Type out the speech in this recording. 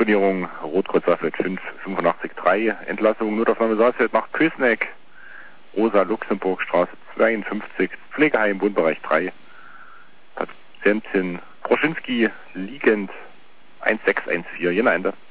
Stornierung Rotkreuzerfeld 5, 85-3, Entlassung Notaufnahme Saalfeld nach Kösneck, Rosa-Luxemburg-Straße 52, Pflegeheim, Wohnbereich 3, Patientin Broschinski, liegend 1614, Jena Ende.